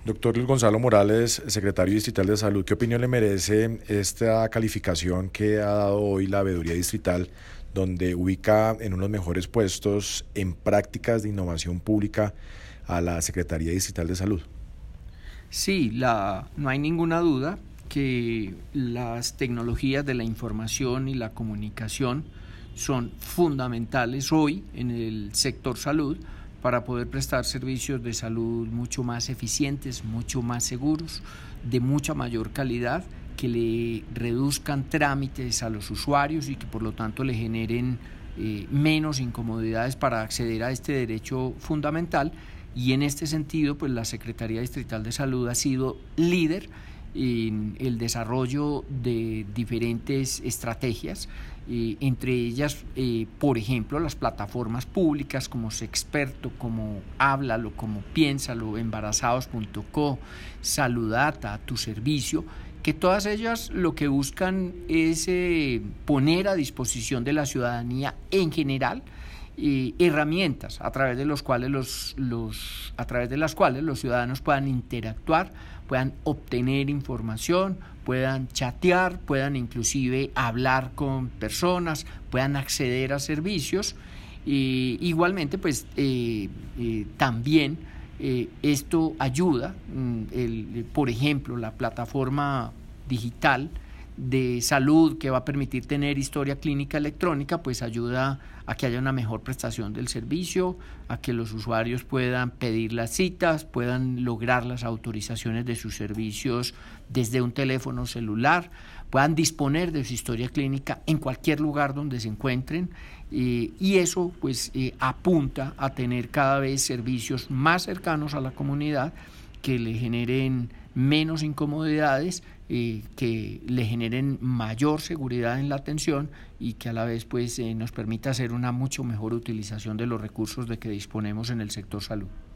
Doctor Luis Gonzalo Morales, secretario distrital de Salud, ¿qué opinión le merece esta calificación que ha dado hoy la Veeduría Distrital, donde ubica en unos mejores puestos en prácticas de innovación pública a la Secretaría Distrital de Salud? Sí, no hay ninguna duda que las tecnologías de la información y la comunicación son fundamentales hoy en el sector salud para poder prestar servicios de salud mucho más eficientes, mucho más seguros, de mucha mayor calidad, que le reduzcan trámites a los usuarios y que por lo tanto le generen menos incomodidades para acceder a este derecho fundamental. Y en este sentido, pues la Secretaría Distrital de Salud ha sido líder en el desarrollo de diferentes estrategias, entre ellas, por ejemplo, las plataformas públicas como Sexperto, como Háblalo, como Piénsalo, Embarazados.co, Saludata, Tu Servicio, que todas ellas lo que buscan es poner a disposición de la ciudadanía en general herramientas a través de las cuales los ciudadanos puedan interactuar, puedan obtener información, puedan chatear, puedan inclusive hablar con personas, puedan acceder a servicios. Igualmente, pues también esto ayuda, por ejemplo, la plataforma digital de salud que va a permitir tener historia clínica electrónica, pues ayuda a que haya una mejor prestación del servicio, a que los usuarios puedan pedir las citas, puedan lograr las autorizaciones de sus servicios desde un teléfono celular, puedan disponer de su historia clínica en cualquier lugar donde se encuentren, y eso pues apunta a tener cada vez servicios más cercanos a la comunidad, que le generen menos incomodidades, que le generen mayor seguridad en la atención y que a la vez pues nos permita hacer una mucho mejor utilización de los recursos de que disponemos en el sector salud.